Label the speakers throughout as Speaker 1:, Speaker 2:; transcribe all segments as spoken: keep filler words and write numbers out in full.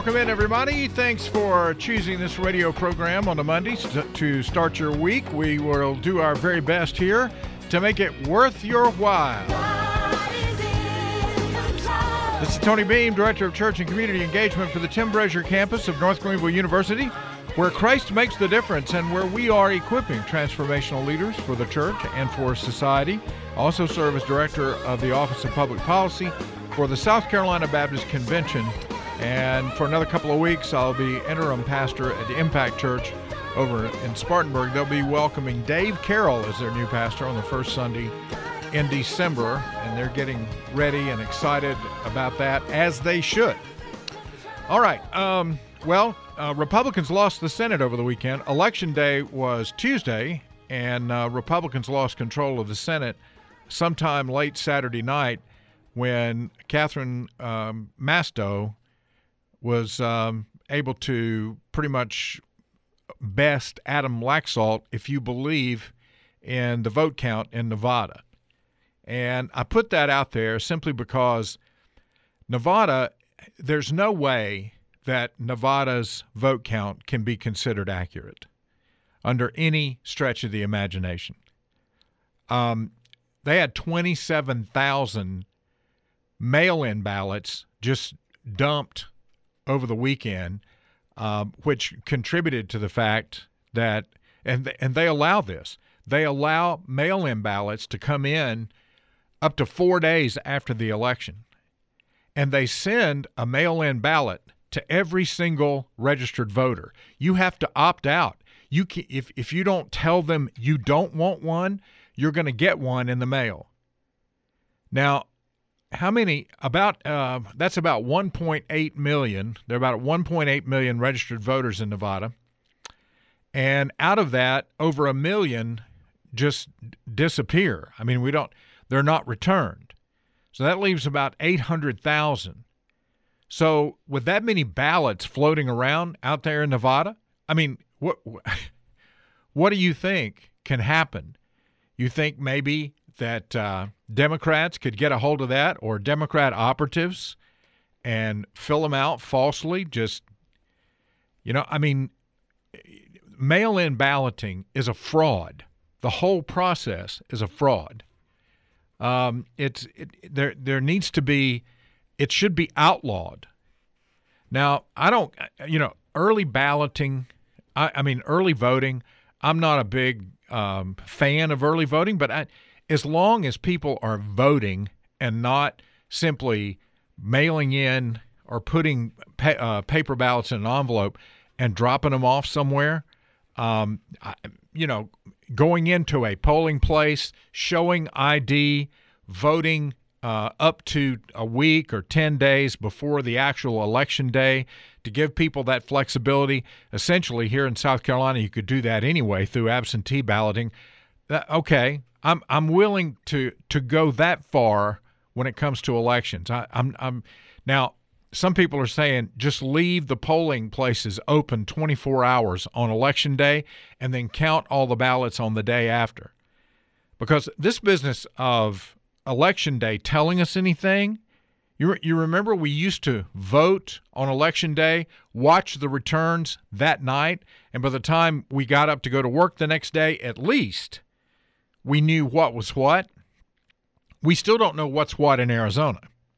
Speaker 1: Welcome in, everybody. Thanks for choosing this radio program on the Mondays to, to start your week. We will do our very best here to make it worth your while. This is Tony Beam, Director of Church and Community Engagement for the Tim Brazier campus of North Greenville University, where Christ makes the difference and where we are equipping transformational leaders for the church and for society. I also serve as Director of the Office of Public Policy for the South Carolina Baptist Convention. And for another couple of weeks, I'll be interim pastor at the Impact Church over in Spartanburg. They'll be welcoming Dave Carroll as their new pastor on the first Sunday in December, and they're getting ready and excited about that, as they should. All right. Um, well, uh, Republicans lost the Senate over the weekend. Election Day was Tuesday, and uh, Republicans lost control of the Senate sometime late Saturday night when Catherine um, Masto was um, able to pretty much best Adam Laxalt, if you believe in the vote count in Nevada. And I put that out there simply because Nevada, there's no way that Nevada's vote count can be considered accurate under any stretch of the imagination. Um, they had twenty-seven thousand mail-in ballots just dumped over the weekend, uh, which contributed to the fact that, and and they allow this, they allow mail-in ballots to come in up to four days after the election. And they send a mail-in ballot to every single registered voter. You have to opt out. You can, if, if you don't tell them you don't want one, you're going to get one in the mail. Now, how many, about, uh, that's about one point eight million. There are about one point eight million registered voters in Nevada. And out of that, over a million just disappear. I mean, we don't, they're not returned. So that leaves about eight hundred thousand. So with that many ballots floating around out there in Nevada, I mean, what what do you think can happen? You think maybe that uh, Democrats could get a hold of that, or Democrat operatives, and fill them out falsely? Just, you know, I mean, mail-in balloting is a fraud. The whole process is a fraud. Um, it's it, there. There needs to be. It should be outlawed. Now, I don't. You know, early balloting. I, I mean, early voting. I'm not a big um, fan of early voting, but I, as long as people are voting and not simply mailing in or putting pa- uh, paper ballots in an envelope and dropping them off somewhere, um, I, you know. Going into a polling place, showing I D, voting uh, up to a week or ten days before the actual election day to give people that flexibility. Essentially, here in South Carolina, you could do that anyway through absentee balloting. Uh, okay, I'm I'm willing to to go that far when it comes to elections. I, I'm I'm now. Some people are saying just leave the polling places open twenty-four hours on Election Day and then count all the ballots on the day after. Because this business of Election Day telling us anything, you, you remember we used to vote on Election Day, watch the returns that night, and by the time we got up to go to work the next day, at least we knew what was what. We still don't know what's what in Arizona.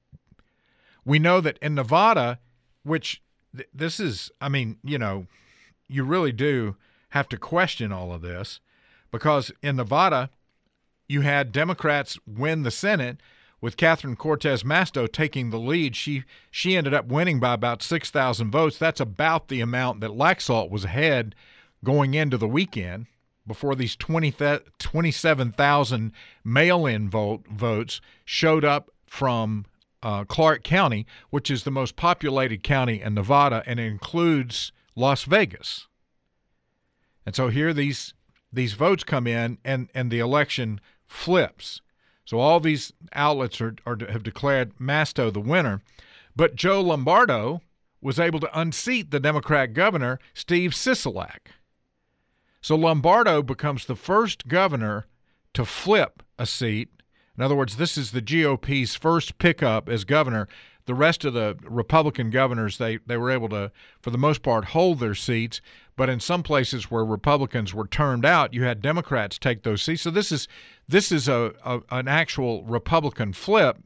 Speaker 1: We know that in Nevada, which th- this is, I mean, you know, you really do have to question all of this, because in Nevada, you had Democrats win the Senate with Catherine Cortez Masto taking the lead. She she ended up winning by about six thousand votes. That's about the amount that Laxalt was ahead going into the weekend before these twenty, twenty-seven thousand mail-in vote votes showed up from Uh, Clark County, which is the most populated county in Nevada, and it includes Las Vegas. And so here these these votes come in, and, and the election flips. So all these outlets are, are have declared Masto the winner. But Joe Lombardo was able to unseat the Democrat governor, Steve Sisolak. So Lombardo becomes the first governor to flip a seat. In other words, this is the G O P's first pickup as governor the rest of the Republican governors, they, they were able to, for the most part, hold their seats. But in some places where Republicans were turned out, you had Democrats take those seats. So this is this is a, a an actual Republican flip.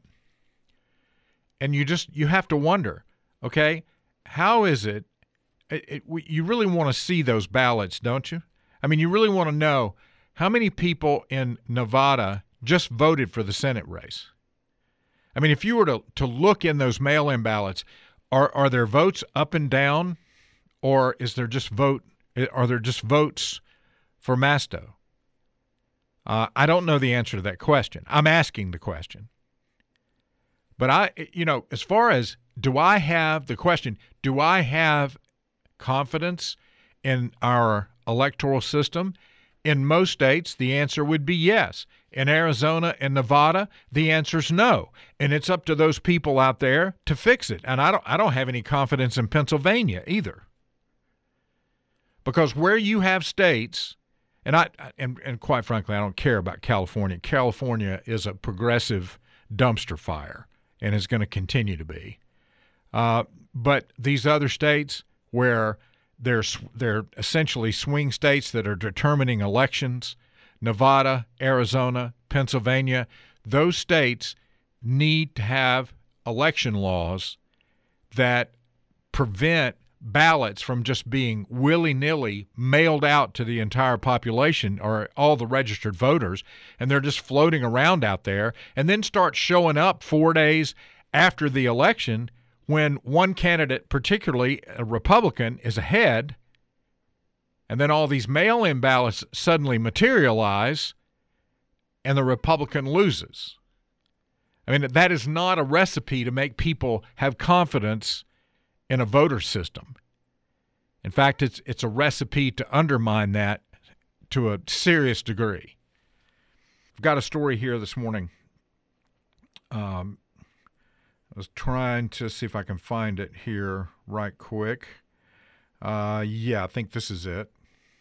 Speaker 1: And you just you have to wonder, okay, how is it, it, it you really want to see those ballots, don't you? I mean, you really want to know how many people in Nevada just voted for the Senate race. I mean, if you were to, to look in those mail-in ballots, are are there votes up and down, or is there just vote? Are there just votes for Masto? Uh, I don't know the answer to that question. I'm asking the question. But I, you know, as far as do I have the question, do I have confidence in our electoral system? In most states, the answer would be yes. In Arizona and Nevada, the answer's no. And it's up to those people out there to fix it. And I don't I don't have any confidence in Pennsylvania either. Because where you have states, and I and, and quite frankly, I don't care about California. California is a progressive dumpster fire and is going to continue to be. Uh, but these other states where They're, they're essentially swing states that are determining elections, Nevada, Arizona, Pennsylvania, those states need to have election laws that prevent ballots from just being willy-nilly mailed out to the entire population or all the registered voters, and they're just floating around out there, and then start showing up four days after the election when one candidate, particularly a Republican, is ahead, and then all these mail-in ballots suddenly materialize, and the Republican loses. I mean, that is not a recipe to make people have confidence in a voter system. In fact, it's it's a recipe to undermine that to a serious degree. I've got a story here this morning. Um, I was trying to see if I can find it here right quick. Uh, yeah, I think this is it.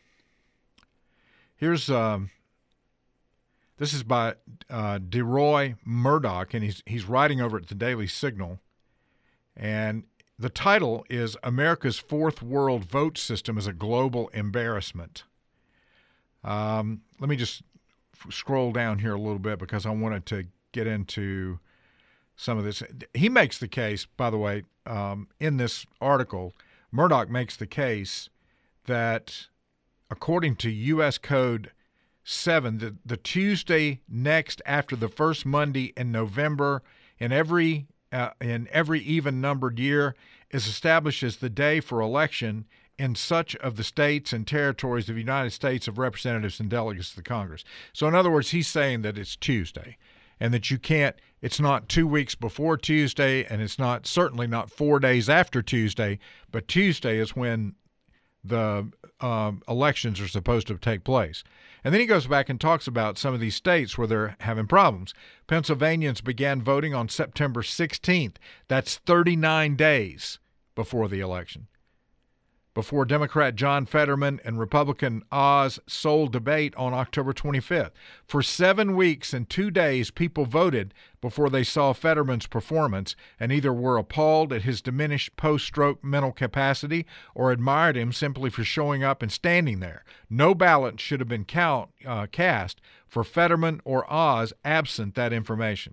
Speaker 1: Here's um, this is by uh, DeRoy Murdoch, and he's he's writing over at the Daily Signal, and the title is "America's Fourth World Vote System is a Global Embarrassment." Um, let me just f- scroll down here a little bit because I wanted to get into some of this. He makes the case, by the way, um, in this article, Murdoch makes the case that according to U S Code seven, the, the Tuesday next after the first Monday in November in every uh, in every even-numbered year is established as the day for election in such of the states and territories of the United States of Representatives and Delegates to the Congress. So in other words, he's saying that it's Tuesday and that you can't, it's not two weeks before Tuesday, and it's not certainly not four days after Tuesday, but Tuesday is when the um, elections are supposed to take place. And then he goes back and talks about some of these states where they're having problems. Pennsylvanians began voting on September sixteenth. That's thirty-nine days before the election, before Democrat John Fetterman and Republican Oz Soul debate on October twenty-fifth. For seven weeks and two days, people voted before they saw Fetterman's performance and either were appalled at his diminished post-stroke mental capacity or admired him simply for showing up and standing there. No ballot should have been count, uh, cast for Fetterman or Oz absent that information.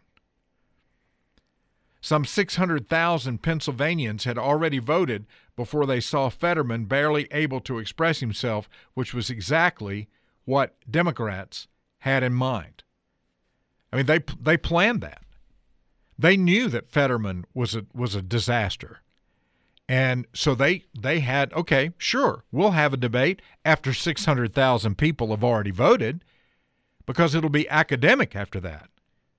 Speaker 1: Some six hundred thousand Pennsylvanians had already voted before they saw Fetterman barely able to express himself, which was exactly what Democrats had in mind. I mean, they they planned that. They knew that Fetterman was a was a disaster. And so they they had, okay, sure, we'll have a debate after six hundred thousand people have already voted because it'll be academic after that.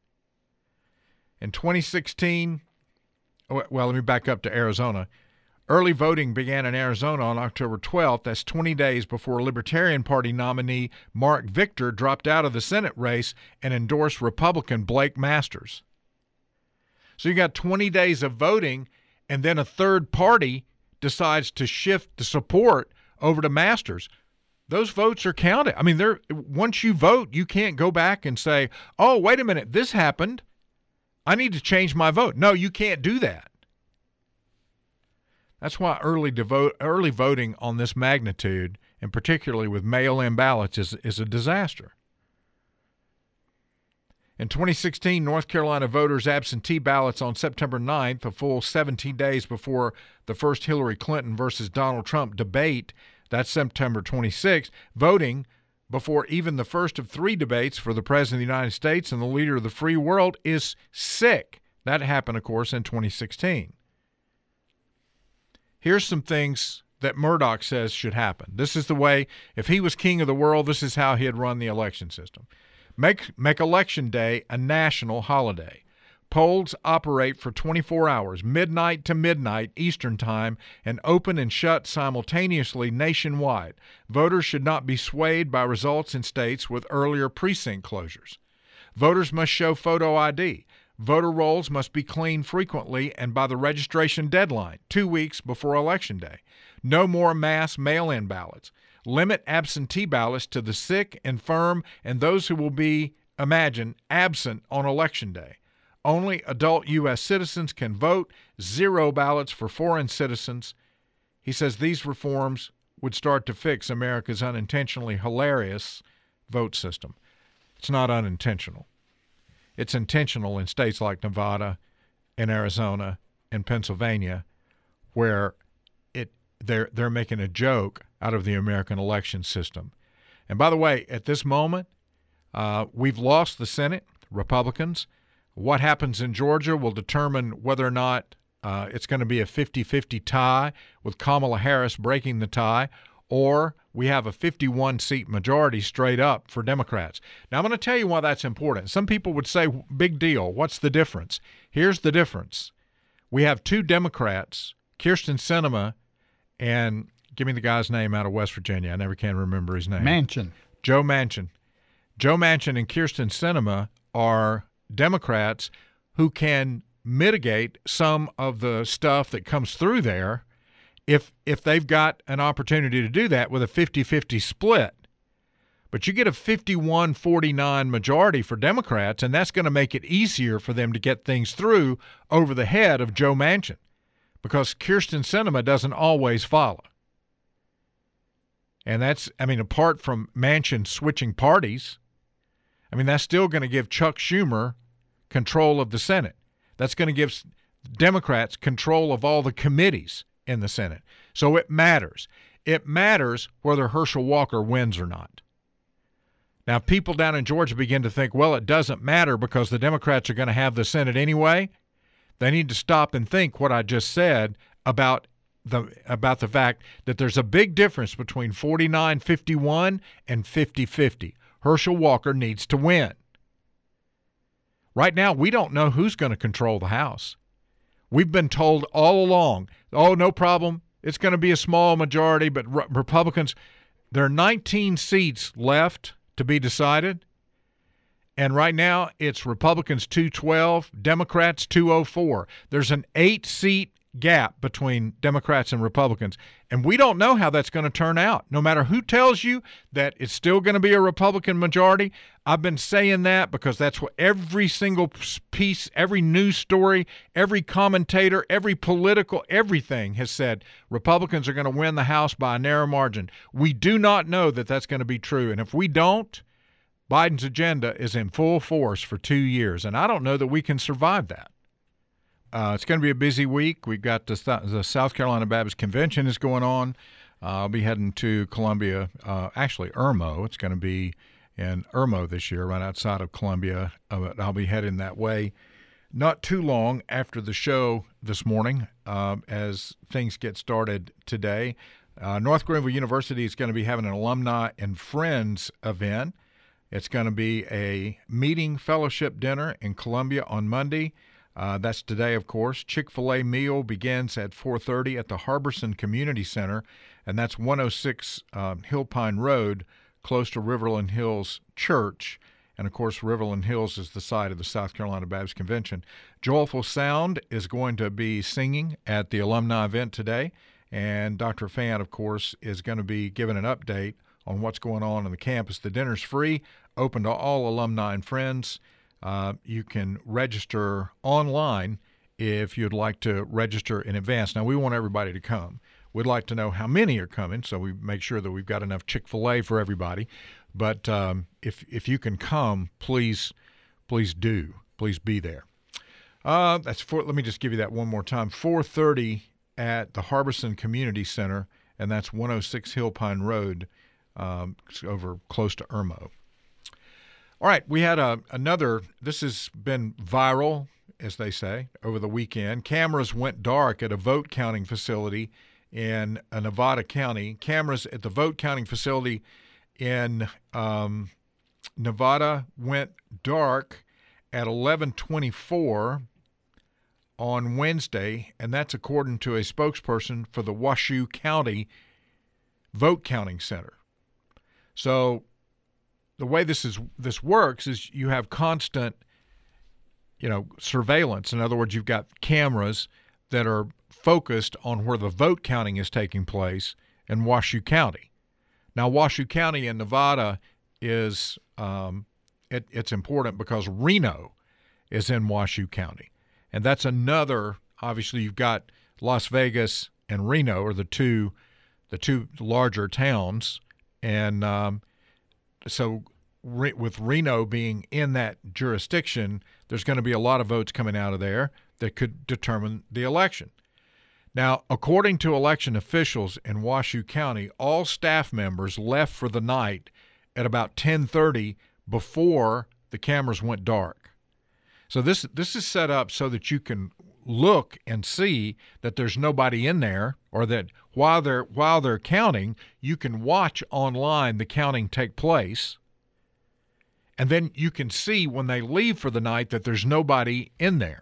Speaker 1: In twenty sixteen, well, let me back up to Arizona. Early voting began in Arizona on October twelfth. That's twenty days before Libertarian Party nominee Mark Victor dropped out of the Senate race and endorsed Republican Blake Masters. So you got twenty days of voting, and then a third party decides to shift the support over to Masters. Those votes are counted. I mean, they're once you vote, you can't go back and say, oh, wait a minute, this happened. I need to change my vote. No, you can't do that. That's why early devote, early voting on this magnitude, and particularly with mail-in ballots, is, is a disaster. In twenty sixteen, North Carolina voters' absentee ballots on September ninth, a full seventeen days before the first Hillary Clinton versus Donald Trump debate, that's September twenty-sixth, voting before even the first of three debates for the President of the United States and the leader of the free world is sick. That happened, of course, in twenty sixteen. Here's some things that Murdoch says should happen. This is the way, if he was king of the world, this is how he'd run the election system. Make, make Election Day a national holiday. Polls operate for twenty-four hours, midnight to midnight Eastern Time, and open and shut simultaneously nationwide. Voters should not be swayed by results in states with earlier precinct closures. Voters must show photo I D. Voter rolls must be cleaned frequently and by the registration deadline, two weeks before Election Day. No more mass mail-in ballots. Limit absentee ballots to the sick, infirm, and those who will be, imagine, absent on Election Day. Only adult U S citizens can vote, zero ballots for foreign citizens. He says these reforms would start to fix America's unintentionally hilarious vote system. It's not unintentional. It's intentional in states like Nevada and Arizona and Pennsylvania, where it they're they're making a joke out of the American election system. And by the way, at this moment, uh, we've lost the Senate, Republicans. What happens in Georgia will determine whether or not uh, it's going to be a fifty-fifty tie with Kamala Harris breaking the tie, or we have a fifty-one seat majority straight up for Democrats. Now, I'm going to tell you why that's important. Some people would say, big deal, what's the difference? Here's the difference. We have two Democrats, Kyrsten Sinema and, give me the guy's name out of West Virginia. I never can remember his name.
Speaker 2: Manchin.
Speaker 1: Joe Manchin. Joe Manchin and Kyrsten Sinema are Democrats who can mitigate some of the stuff that comes through there if if they've got an opportunity to do that with a fifty-fifty split. But you get a fifty-one forty-nine majority for Democrats, and that's going to make it easier for them to get things through over the head of Joe Manchin, because Kyrsten Sinema doesn't always follow. And that's, I mean, apart from Manchin switching parties, I mean, that's still going to give Chuck Schumer control of the Senate. That's going to give Democrats control of all the committees in the Senate. So it matters. It matters whether Herschel Walker wins or not. Now, if people down in Georgia begin to think, well, it doesn't matter because the Democrats are going to have the Senate anyway, they need to stop and think what I just said about the about the fact that there's a big difference between forty-nine fifty-one and fifty-fifty. Herschel Walker needs to win. Right now, we don't know who's going to control the House. We've been told all along, oh, no problem, it's going to be a small majority, but re- Republicans, there are nineteen seats left to be decided, and right now it's Republicans two twelve, Democrats two oh four. There's an eight-seat gap between Democrats and Republicans, and we don't know how that's going to turn out. No matter who tells you that it's still going to be a Republican majority, I've been saying that because that's what every single piece, every news story, every commentator, every political, everything has said Republicans are going to win the House by a narrow margin. We do not know that that's going to be true, and if we don't, Biden's agenda is in full force for two years, and I don't know that we can survive that. Uh, it's going to be a busy week. We've got the, the South Carolina Baptist Convention is going on. Uh, I'll be heading to Columbia, uh, actually Irmo. It's going to be in Irmo this year, right outside of Columbia. Uh, I'll be heading that way not too long after the show this morning uh, as things get started today. Uh, North Greenville University is going to be having an alumni and friends event. It's going to be a meeting fellowship dinner in Columbia on Monday. Uh, that's today, of course. Chick-fil-A meal begins at four thirty at the Harbison Community Center, and that's one oh six uh, Hillpine Road, close to Riverland Hills Church. And, of course, Riverland Hills is the site of the South Carolina Baptist Convention. Joyful Sound is going to be singing at the alumni event today, and Doctor Fan, of course, is going to be giving an update on what's going on on the campus. The dinner's free, open to all alumni and friends. Uh, you can register online if you'd like to register in advance. Now, we want everybody to come. We'd like to know how many are coming, so we make sure that we've got enough Chick-fil-A for everybody. But um, if if you can come, please, please do. Please be there. Uh, that's for, let me just give you that one more time. four thirty at the Harbison Community Center, and that's one oh six Hillpine Road, um, over close to Irmo. All right, we had a, another, this has been viral, as they say, over the weekend. Cameras went dark at a vote counting facility in uh, Nevada County. Cameras at the vote counting facility in um, Nevada went dark at eleven twenty-four on Wednesday, and that's according to a spokesperson for the Washoe County Vote Counting Center. So the way this is this works is you have constant, you know, surveillance. In other words, you've got cameras that are focused on where the vote counting is taking place in Washoe County. Now, Washoe County in Nevada is um, it, it's important because Reno is in Washoe County, and that's another. Obviously, you've got Las Vegas and Reno are the two the two larger towns, and um, so re- with Reno being in that jurisdiction, there's going to be a lot of votes coming out of there that could determine the election. Now, according to election officials in Washoe County, all staff members left for the night at about ten thirty before the cameras went dark. So this this is set up so that you can look and see that there's nobody in there, or that while they're while they're counting, you can watch online the counting take place. And then you can see when they leave for the night that there's nobody in there.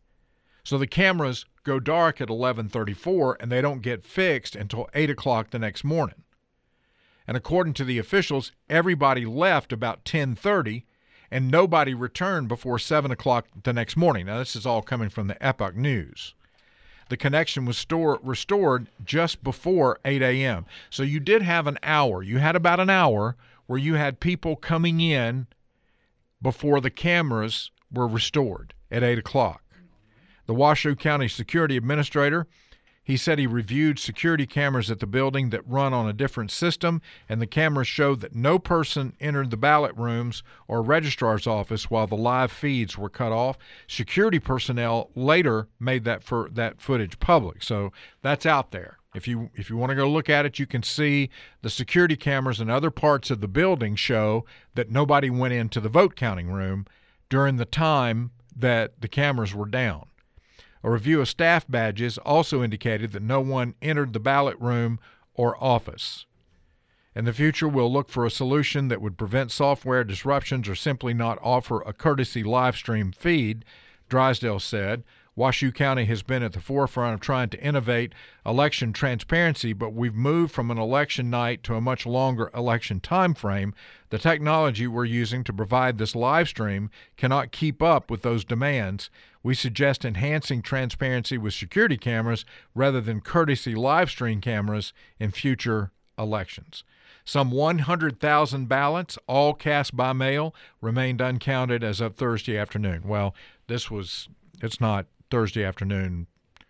Speaker 1: So the cameras go dark at eleven thirty-four, and they don't get fixed until eight o'clock the next morning. And according to the officials, everybody left about ten thirty, and nobody returned before seven o'clock the next morning. Now, this is all coming from the Epoch News. The connection was store, restored just before eight a.m. So you did have an hour. You had about an hour where you had people coming in before the cameras were restored at eight o'clock. The Washoe County Security Administrator, he said he reviewed security cameras at the building that run on a different system, and the cameras showed that no person entered the ballot rooms or registrar's office while the live feeds were cut off. Security personnel later made that for that footage public, so that's out there. If you if you want to go look at it, you can see the security cameras and other parts of the building show that nobody went into the vote counting room during the time that the cameras were down. A review of staff badges also indicated that no one entered the ballot room or office. In the future, we'll look for a solution that would prevent software disruptions or simply not offer a courtesy live stream feed, Drysdale said. Washoe County has been at the forefront of trying to innovate election transparency, but we've moved from an election night to a much longer election time frame. The technology we're using to provide this live stream cannot keep up with those demands. We suggest enhancing transparency with security cameras rather than courtesy live stream cameras in future elections. Some one hundred thousand ballots, all cast by mail, remained uncounted as of Thursday afternoon. Well, this was, it's not Thursday afternoon.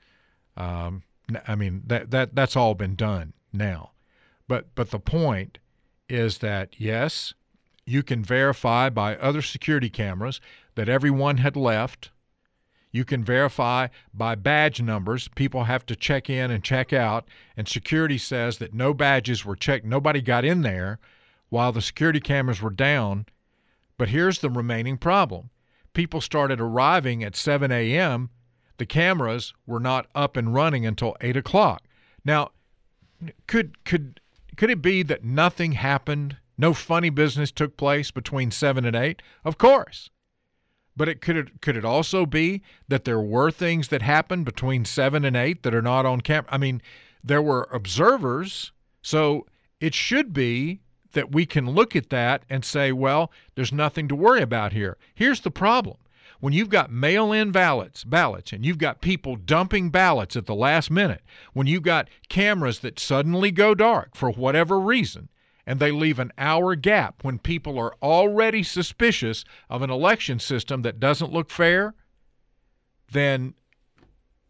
Speaker 1: Um, I mean, that, that that's all been done now. But but the point is that, yes, you can verify by other security cameras that everyone had left. You can verify by badge numbers. People have to check in and check out, and security says that no badges were checked. Nobody got in there while the security cameras were down. But here's the remaining problem. People started arriving at seven a.m. The cameras were not up and running until eight o'clock. Now, could could could it be that nothing happened? No funny business took place between seven and eight? Of course. But it could it could it also be that there were things that happened between seven and eight that are not on camera? I mean, there were observers, so it should be that we can look at that and say, well, there's nothing to worry about here. Here's the problem. When you've got mail-in ballots, ballots, and you've got people dumping ballots at the last minute, when you've got cameras that suddenly go dark for whatever reason, and they leave an hour gap when people are already suspicious of an election system that doesn't look fair, then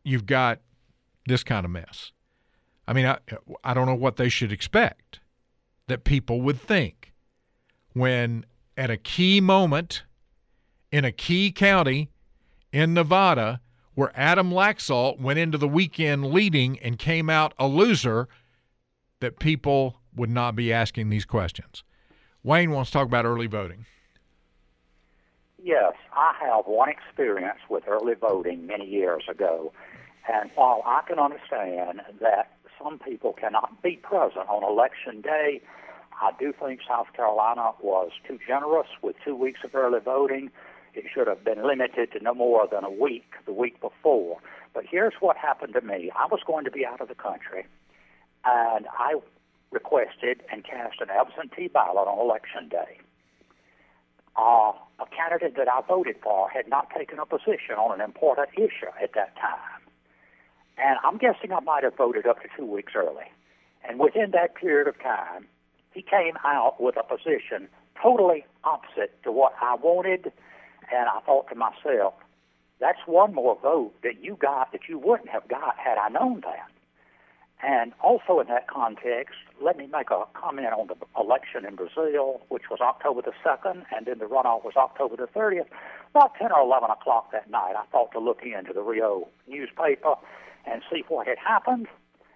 Speaker 1: you've got this kind of mess. I mean, I, I don't know what they should expect that people would think when at a key moment in a key county in Nevada where Adam Laxalt went into the weekend leading and came out a loser, that people would not be asking these questions. Wayne wants to talk about early voting.
Speaker 2: Yes, I have one experience with early voting many years ago. And while I can understand that some people cannot be present on Election Day, I do think South Carolina was too generous with two weeks of early voting. It should have been limited to no more than a week, the week before. But here's what happened to me. I was going to be out of the country, and I requested and cast an absentee ballot on Election Day. Uh, a candidate that I voted for had not taken a position on an important issue at that time. And I'm guessing I might have voted up to two weeks early. And within that period of time, he came out with a position totally opposite to what I wanted. And I thought to myself, that's one more vote that you got that you wouldn't have got had I known that. And also in that context, let me make a comment on the election in Brazil, which was October the second, and then the runoff was October the thirtieth. About ten or eleven o'clock that night, I thought to look into the Rio newspaper and see what had happened.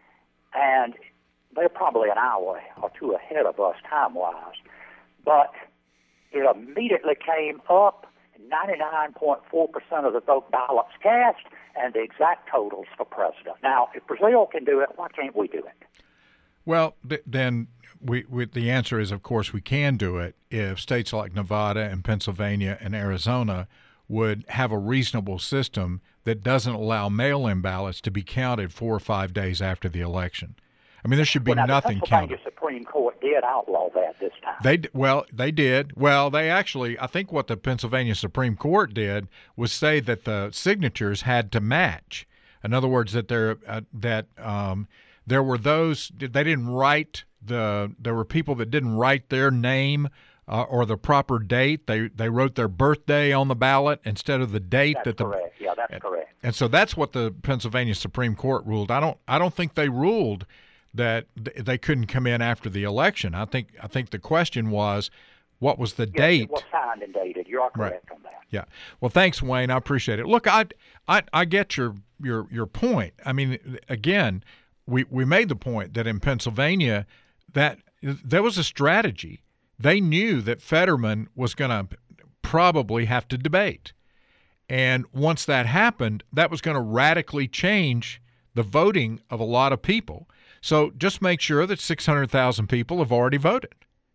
Speaker 2: And they're probably an hour or two ahead of us time-wise. But it immediately came up, ninety-nine point four percent of the vote ballots cast, and the exact totals for president. Now, if Brazil can do it, why can't we do it?
Speaker 1: Well, th- then we, we, the answer is, of course, we can do it if states like Nevada and Pennsylvania and Arizona would have a reasonable system that doesn't allow mail-in ballots to be counted four or five days after the election. I mean, there should be
Speaker 2: well, now,
Speaker 1: nothing
Speaker 2: the
Speaker 1: counted.
Speaker 2: The Supreme Court did outlaw that this time.
Speaker 1: They well, they did. Well, they actually, I think what the Pennsylvania Supreme Court did was say that the signatures had to match. In other words, that there uh, that um, there were those they didn't write the there were people that didn't write their name uh, or the proper date. They they wrote their birthday on the ballot instead of the date
Speaker 2: that's
Speaker 1: that the
Speaker 2: correct. Yeah, that's
Speaker 1: and,
Speaker 2: correct.
Speaker 1: And so that's what the Pennsylvania Supreme Court ruled. I don't I don't think they ruled that they couldn't come in after the election. I think I think the question was, what was the
Speaker 2: yes,
Speaker 1: date?
Speaker 2: It was signed and dated. You are correct
Speaker 1: right.
Speaker 2: on that.
Speaker 1: Yeah. Well, thanks, Wayne. I appreciate it. Look, I I, I get your, your your point. I mean, again, we, we made the point that in Pennsylvania that there was a strategy. They knew that Fetterman was going to probably have to debate. And once that happened, that was going to radically change the voting of a lot of people. So just make sure that six hundred thousand people have already voted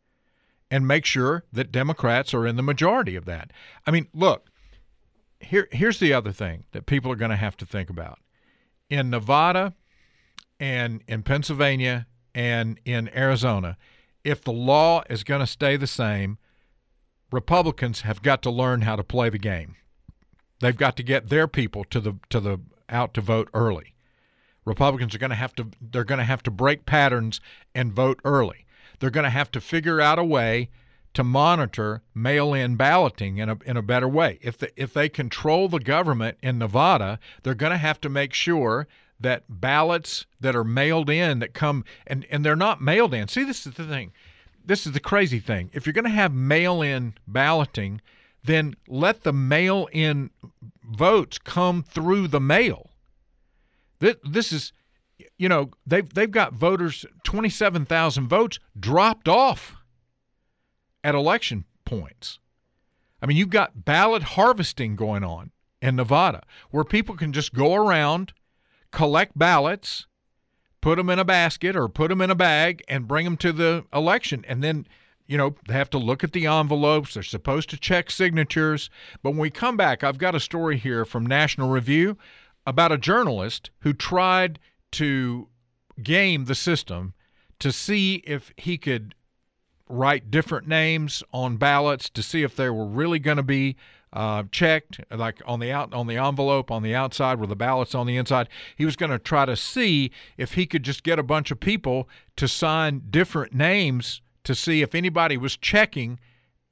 Speaker 1: and make sure that Democrats are in the majority of that. I mean, look, here, here's the other thing that people are going to have to think about. In Nevada and in Pennsylvania and in Arizona, if the law is going to stay the same, Republicans have got to learn how to play the game. They've got to get their people to the to the out to vote early. Republicans are going to have to they're going to have to break patterns and vote early. They're going to have to figure out a way to monitor mail-in balloting in a in a better way. If the, if they control the government in Nevada, they're going to have to make sure that ballots that are mailed in that come and, and they're not mailed in. See, this is the thing. This is the crazy thing. If you're going to have mail-in balloting, then let the mail-in votes come through the mail. This is, you know, they've, they've got voters, twenty-seven thousand votes dropped off at election points. I mean, you've got ballot harvesting going on in Nevada where people can just go around, collect ballots, put them in a basket or put them in a bag and bring them to the election. And then, you know, they have to look at the envelopes. They're supposed to check signatures. But when we come back, I've got a story here from National Review about a journalist who tried to game the system to see if he could write different names on ballots to see if they were really going to be uh, checked, like on the out on the envelope on the outside with the ballots on the inside. He was going to try to see if he could just get a bunch of people to sign different names to see if anybody was checking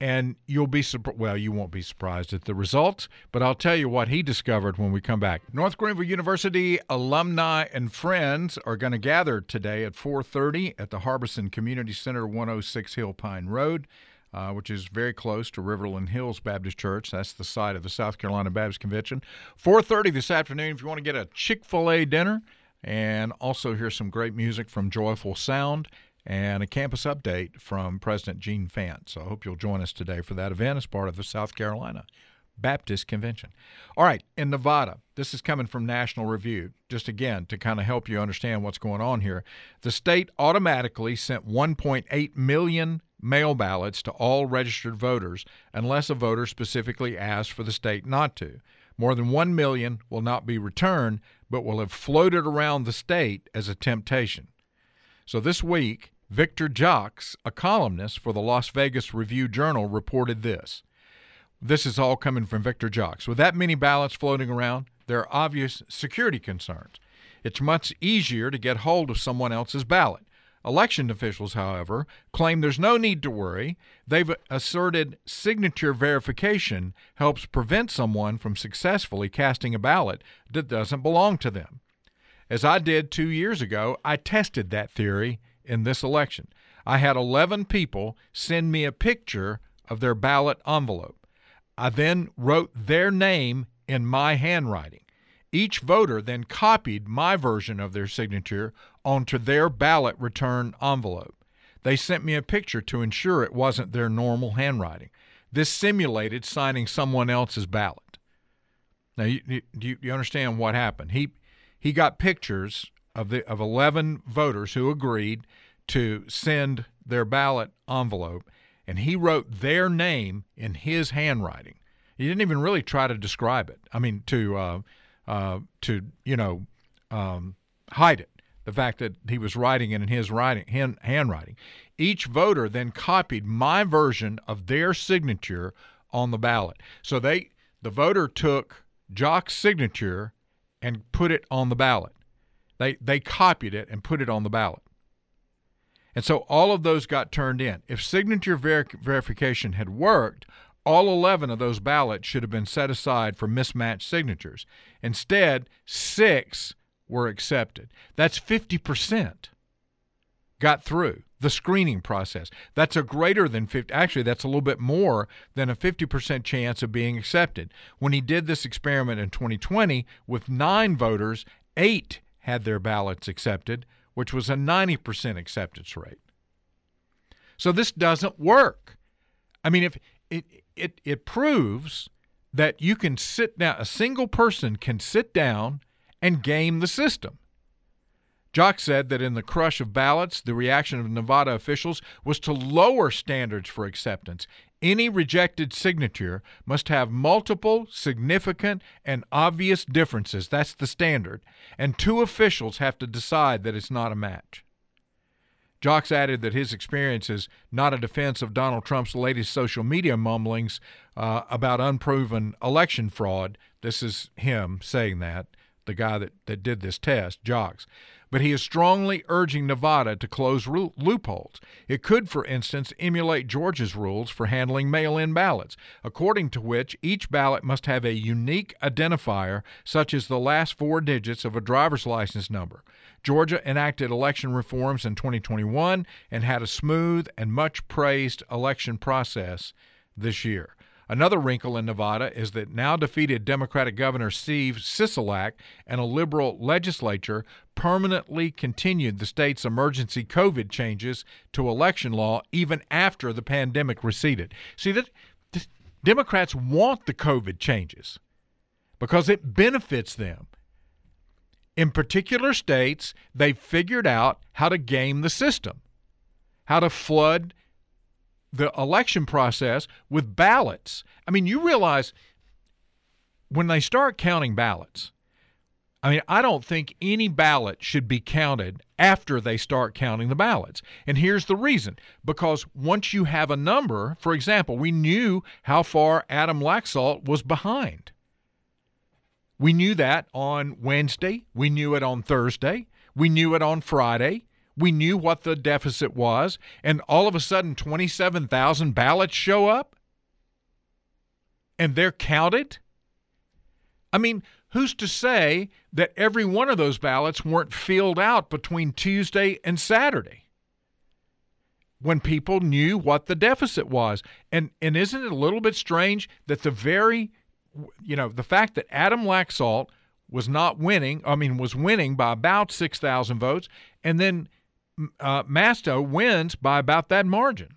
Speaker 1: and you'll be surprised. Well, you won't be surprised at the results, but I'll tell you what he discovered when we come back. North Greenville University alumni and friends are going to gather today at four thirty at the Harbison Community Center, one oh six Hill Pine Road, uh, which is very close to Riverland Hills Baptist Church. That's the site of the South Carolina Baptist Convention. four thirty this afternoon if you want to get a Chick-fil-A dinner and also hear some great music from Joyful Sound and a campus update from President Gene Fant. So I hope you'll join us today for that event as part of the South Carolina Baptist Convention. All right, in Nevada, this is coming from National Review, just again to kind of help you understand what's going on here. The state automatically sent one point eight million mail ballots to all registered voters unless a voter specifically asked for the state not to. More than one million will not be returned, but will have floated around the state as a temptation. So this week, Victor Jocks, a columnist for the Las Vegas Review-Journal, reported this. This is all coming from Victor Jocks. With that many ballots floating around, there are obvious security concerns. It's much easier to get hold of someone else's ballot. Election officials, however, claim there's no need to worry. They've asserted signature verification helps prevent someone from successfully casting a ballot that doesn't belong to them. As I did two years ago, I tested that theory in this election. I had eleven people send me a picture of their ballot envelope. I then wrote their name in my handwriting. Each voter then copied my version of their signature onto their ballot return envelope. They sent me a picture to ensure it wasn't their normal handwriting. This simulated signing someone else's ballot. Now, you, you, you understand what happened? He He got pictures of the of eleven voters who agreed to send their ballot envelope, and he wrote their name in his handwriting. He didn't even really try to describe it. I mean, to uh, uh, to you know um, hide it. The fact that he was writing it in his writing hand, handwriting. Each voter then copied my version of their signature on the ballot. So they the voter took Jock's signature and put it on the ballot. They they copied it and put it on the ballot. And so all of those got turned in. If signature ver- verification had worked, all eleven of those ballots should have been set aside for mismatched signatures. Instead, six were accepted. That's fifty percent got through the screening process. That's a greater than fifty, actually that's a little bit more than a fifty percent chance of being accepted. When he did this experiment in twenty twenty with nine voters, eight had their ballots accepted, which was a ninety percent acceptance rate. So this doesn't work. I mean, if it it it proves that you can sit down, a single person can sit down and game the system. Jock said that in the crush of ballots, the reaction of Nevada officials was to lower standards for acceptance. Any rejected signature must have multiple, significant, and obvious differences. That's the standard. And two officials have to decide that it's not a match. Jocks added that his experience is not a defense of Donald Trump's latest social media mumblings uh, about unproven election fraud. This is him saying that, the guy that, that did this test, Jocks. But he is strongly urging Nevada to close ro- loopholes. It could, for instance, emulate Georgia's rules for handling mail-in ballots, according to which each ballot must have a unique identifier, such as the last four digits of a driver's license number. Georgia enacted election reforms in twenty twenty-one and had a smooth and much-praised election process this year. Another wrinkle in Nevada is that now defeated Democratic Governor Steve Sisolak and a liberal legislature permanently continued the state's emergency COVID changes to election law even after the pandemic receded. See, that Democrats want the COVID changes because it benefits them. In particular states, they've figured out how to game the system, how to flood the election process with ballots. I mean, you realize when they start counting ballots, I mean, I don't think any ballot should be counted after they start counting the ballots. And here's the reason. Because once you have a number, for example, we knew how far Adam Laxalt was behind. We knew that on Wednesday. We knew it on Thursday. We knew it on Friday. We knew what the deficit was, and all of a sudden twenty-seven thousand ballots show up, and they're counted? I mean, who's to say that every one of those ballots weren't filled out between Tuesday and Saturday when people knew what the deficit was? And and isn't it a little bit strange that the very, you know, the fact that Adam Laxalt was not winning, I mean, was winning by about six thousand votes, and then uh, Masto wins by about that margin?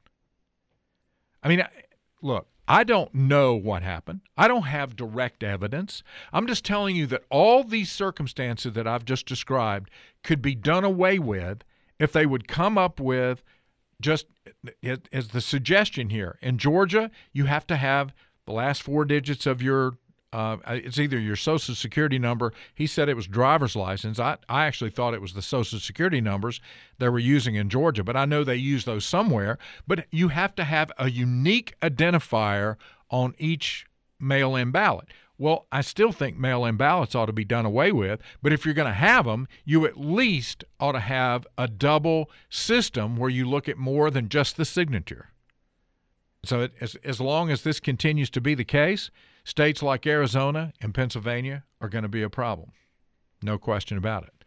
Speaker 1: I mean, look, I don't know what happened. I don't have direct evidence. I'm just telling you that all these circumstances that I've just described could be done away with if they would come up with just as the suggestion here. In Georgia, you have to have the last four digits of your Uh, it's either your Social Security number. He said it was driver's license. I, I actually thought it was the Social Security numbers they were using in Georgia, but I know they use those somewhere. But you have to have a unique identifier on each mail-in ballot. Well, I still think mail-in ballots ought to be done away with, but if you're going to have them, you at least ought to have a double system where you look at more than just the signature. So it, as, as long as this continues to be the case, states like Arizona and Pennsylvania are going to be a problem. No question about it.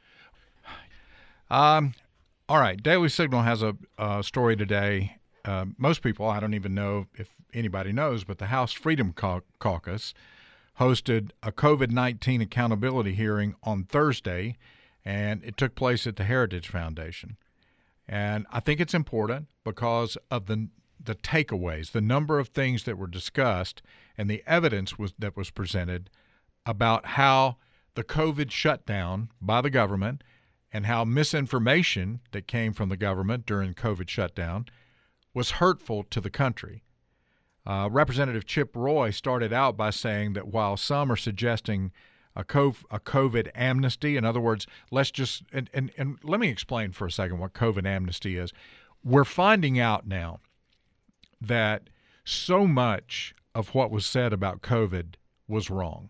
Speaker 1: Um, all right, Daily Signal has a, a story today. Uh, most people, I don't even know if anybody knows, but the House Freedom Cau- Caucus hosted a COVID nineteen accountability hearing on Thursday, and it took place at the Heritage Foundation. And I think it's important because of the the takeaways, the number of things that were discussed, and the evidence was that was presented about how the COVID shutdown by the government and how misinformation that came from the government during COVID shutdown was hurtful to the country. Uh, Representative Chip Roy started out by saying that while some are suggesting a COVID amnesty, in other words, let's just, and, and, and let me explain for a second what COVID amnesty is. We're finding out now that so much of what was said about COVID was wrong.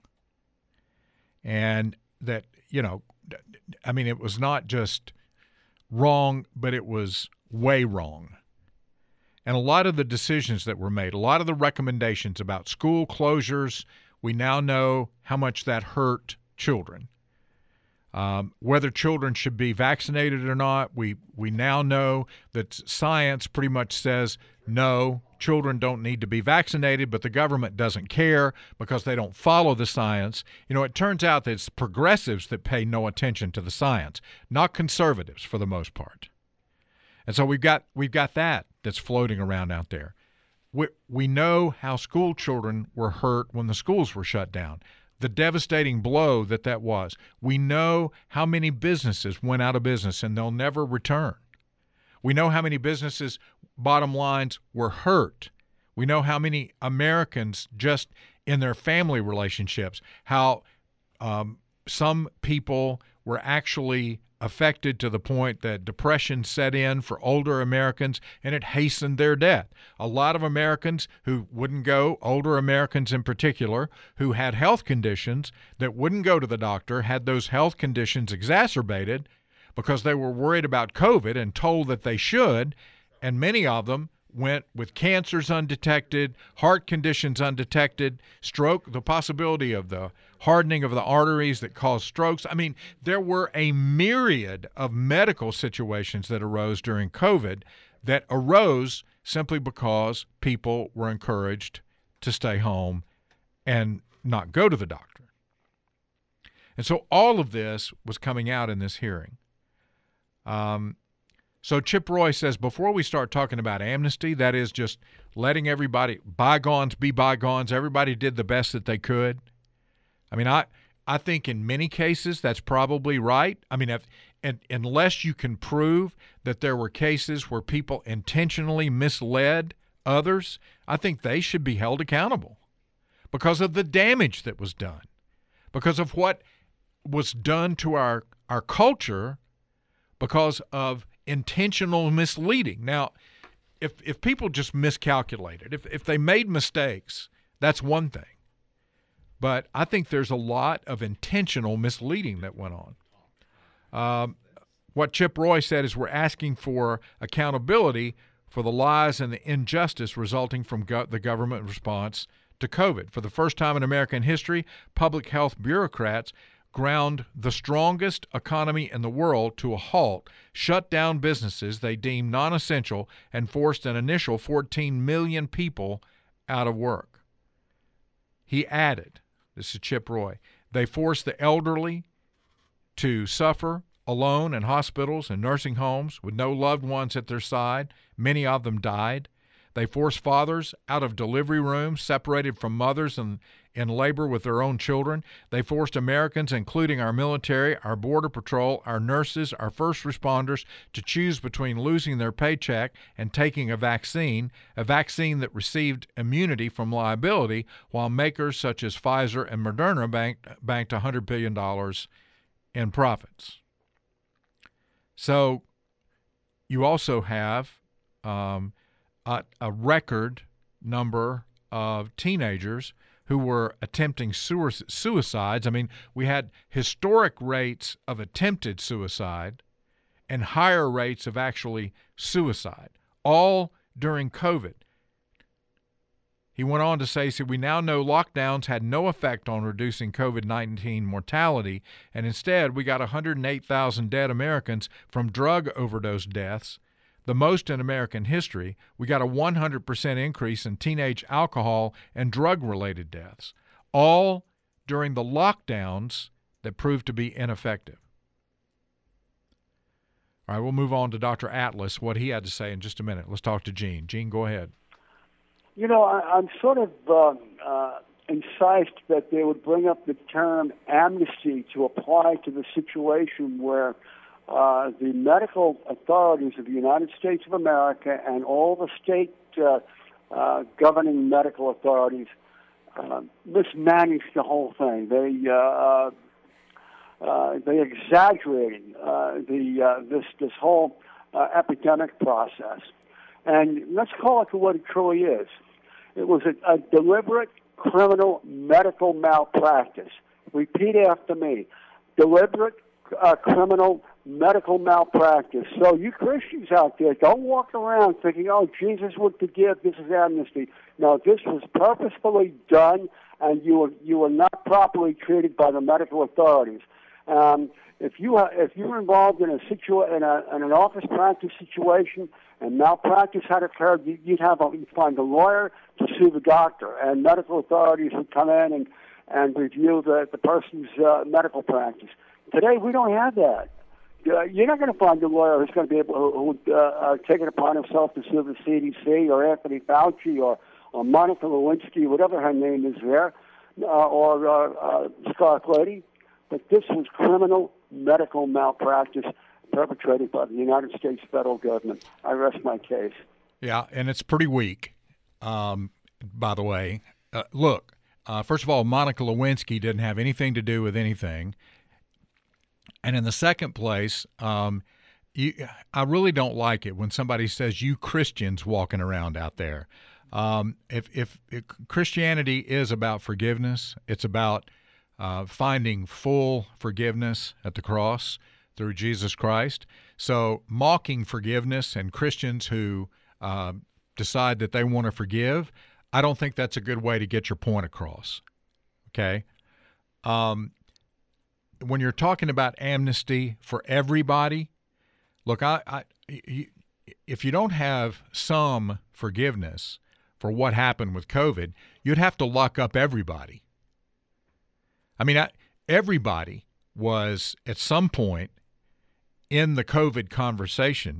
Speaker 1: And that, you know, I mean, it was not just wrong, but it was way wrong. And a lot of the decisions that were made, a lot of the recommendations about school closures, we now know how much that hurt children. Um, whether children should be vaccinated or not, we, we now know that science pretty much says, no, children don't need to be vaccinated, but the government doesn't care because they don't follow the science. You know, it turns out that it's progressives that pay no attention to the science, not conservatives for the most part. And so we've got we've got that that's floating around out there. We, we know how school children were hurt when the schools were shut down, the devastating blow that that was. We know how many businesses went out of business and they'll never return. We know how many businesses, bottom lines, were hurt. We know how many Americans just in their family relationships, how um, some people were actually affected to the point that depression set in for older Americans and it hastened their death. A lot of Americans who wouldn't go, older Americans in particular, who had health conditions that wouldn't go to the doctor, had those health conditions exacerbated because they were worried about COVID and told that they should, and many of them went with cancers undetected, heart conditions undetected, stroke, the possibility of the hardening of the arteries that cause strokes. I mean, there were a myriad of medical situations that arose during COVID that arose simply because people were encouraged to stay home and not go to the doctor. And so all of this was coming out in this hearing. Um, so Chip Roy says, before we start talking about amnesty, that is just letting everybody, bygones be bygones, everybody did the best that they could. I mean, I I think in many cases that's probably right. I mean, if, and, unless you can prove that there were cases where people intentionally misled others, I think they should be held accountable because of the damage that was done, because of what was done to our, our culture because of intentional misleading. Now, if if people just miscalculated, if if they made mistakes, that's one thing. But I think there's a lot of intentional misleading that went on. Um, What Chip Roy said is we're asking for accountability for the lies and the injustice resulting from go- the government response to COVID. For the first time in American history, public health bureaucrats ground the strongest economy in the world to a halt, shut down businesses they deemed non-essential, and forced an initial fourteen million people out of work. He added, this is Chip Roy, they forced the elderly to suffer alone in hospitals and nursing homes with no loved ones at their side. Many of them died. They forced fathers out of delivery rooms, separated from mothers and in labor with their own children. They forced Americans, including our military, our border patrol, our nurses, our first responders, to choose between losing their paycheck and taking a vaccine, a vaccine that received immunity from liability, while makers such as Pfizer and Moderna banked, banked one hundred billion dollars in profits. So you also have um, a, a record number of teenagers who were attempting suicides. I mean, we had historic rates of attempted suicide and higher rates of actually suicide, all during COVID. He went on to say, he said, we now know lockdowns had no effect on reducing COVID nineteen mortality, and instead we got one hundred eight thousand dead Americans from drug overdose deaths, the most in American history. We got a one hundred percent increase in teenage alcohol and drug-related deaths, all during the lockdowns that proved to be ineffective. All right, we'll move on to Doctor Atlas, what he had to say in just a minute. Let's talk to Gene. Gene, go ahead.
Speaker 3: You know, I, I'm sort of uh, uh, incised that they would bring up the term amnesty to apply to the situation where uh, the medical authorities of the United States of America and all the state uh, uh, governing medical authorities uh, mismanaged the whole thing. They uh, uh, they exaggerated uh, the uh, this this whole uh, epidemic process, and let's call it for what it truly is. It was a, a deliberate criminal medical malpractice. Repeat after me. Deliberate uh, criminal medical malpractice. So you Christians out there, don't walk around thinking, oh, Jesus would forgive, this is amnesty. No, this was purposefully done, and you were, you were not properly treated by the medical authorities. Um, if you uh, if you were involved in a situa- in, a, in an office practice situation and malpractice had occurred, you, you'd have a, you'd find a lawyer to sue the doctor, and medical authorities would come in and and review the the person's uh, medical practice. Today, we don't have that. Uh, you're not going to find a lawyer who's going to be able who, who uh, uh, take it upon himself to sue the C D C or Anthony Fauci or, or Monica Lewinsky, whatever her name is there, uh, or uh, uh, Scarf Lady. But this was criminal medical malpractice perpetrated by the United States federal government. I rest my case.
Speaker 1: Yeah, and it's pretty weak, um, by the way. Uh, look, uh, first of all, Monica Lewinsky didn't have anything to do with anything. And in the second place, um, you, I really don't like it when somebody says, you Christians walking around out there. Um, if, if, if Christianity is about forgiveness, it's about uh, finding full forgiveness at the cross through Jesus Christ. So mocking forgiveness and Christians who uh, decide that they want to forgive, I don't think that's a good way to get your point across. Okay? Um, when you're talking about amnesty for everybody, look, I, I, you, if you don't have some forgiveness for what happened with COVID, you'd have to lock up everybody. I mean, I, everybody was at some point in the COVID conversation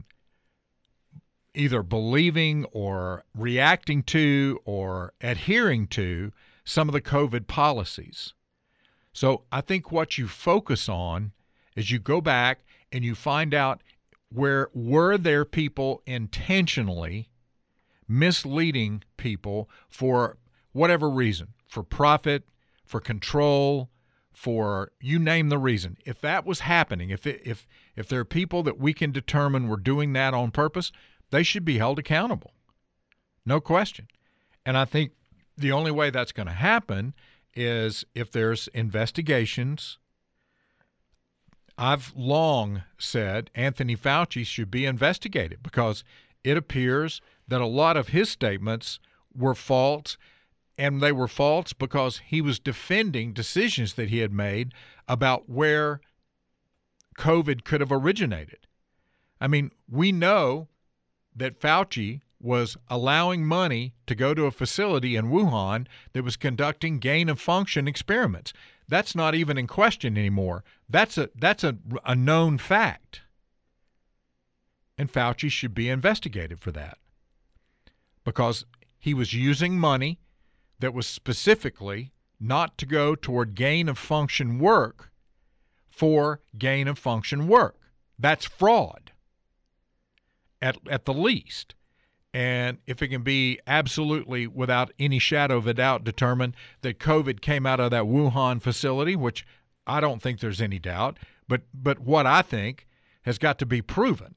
Speaker 1: either believing or reacting to or adhering to some of the COVID policies. So I think what you focus on is you go back and you find out where were there people intentionally misleading people for whatever reason, for profit, for control, for you name the reason. If that was happening, if it, if if there are people that we can determine were doing that on purpose, they should be held accountable. No question. And I think the only way that's going to happen is if there's investigations I've long said Anthony Fauci should be investigated because it appears that a lot of his statements were false, and they were false because he was defending decisions that he had made about where COVID could have originated. I mean, we know that Fauci was allowing money to go to a facility in Wuhan that was conducting gain-of-function experiments. That's not even in question anymore. That's a that's a, a known fact. And Fauci should be investigated for that because he was using money that was specifically not to go toward gain-of-function work for gain-of-function work. That's fraud at at the least. And if it can be absolutely without any shadow of a doubt determined that COVID came out of that Wuhan facility, which I don't think there's any doubt, but but what I think has got to be proven.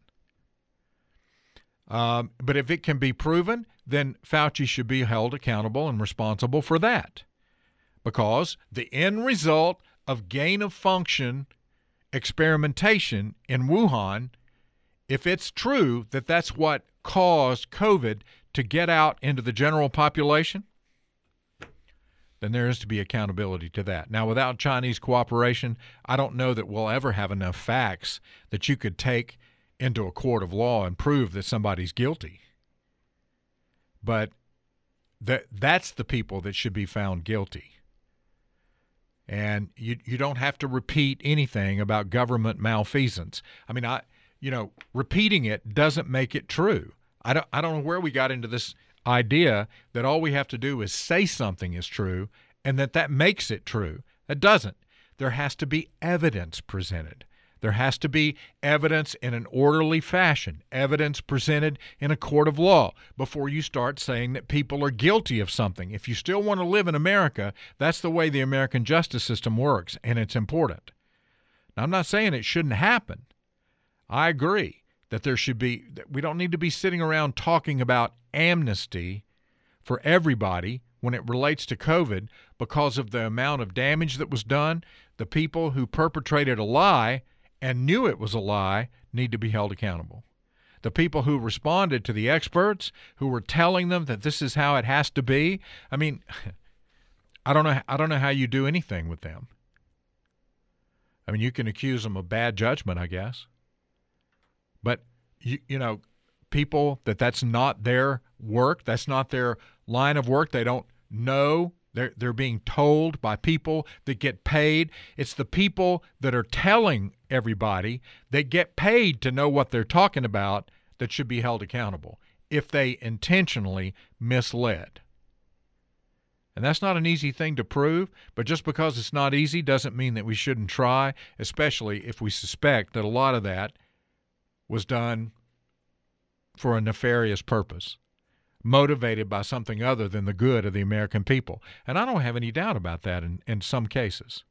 Speaker 1: Um, but if it can be proven, then Fauci should be held accountable and responsible for that. Because the end result of gain-of-function experimentation in Wuhan, if it's true that that's what caused COVID to get out into the general population, then there is to be accountability to that. Now, without Chinese cooperation, I don't know that we'll ever have enough facts that you could take into a court of law and prove that somebody's guilty. But that that's the people that should be found guilty. And you you don't have to repeat anything about government malfeasance. I mean, I you know, repeating it doesn't make it true. I don't I don't know where we got into this idea that all we have to do is say something is true and that that makes it true. It doesn't. There has to be evidence presented. There has to be evidence in an orderly fashion, evidence presented in a court of law before you start saying that people are guilty of something. If you still want to live in America, that's the way the American justice system works, and it's important. Now, I'm not saying it shouldn't happen. I agree that there should be, that we don't need to be sitting around talking about amnesty for everybody when it relates to COVID because of the amount of damage that was done. The people who perpetrated a lie and knew it was a lie need to be held accountable. The people who responded to the experts, who were telling them that this is how it has to be, I mean, I don't know, I don't know how you do anything with them. I mean, you can accuse them of bad judgment, I guess. But, you, you know, people that that's not their work, that's not their line of work, they don't know, they're, they're being told by people that get paid. It's the people that are telling everybody that get paid to know what they're talking about that should be held accountable if they intentionally misled. And that's not an easy thing to prove, but just because it's not easy doesn't mean that we shouldn't try, especially if we suspect that a lot of that was done for a nefarious purpose, motivated by something other than the good of the American people. And I don't have any doubt about that in, in some cases.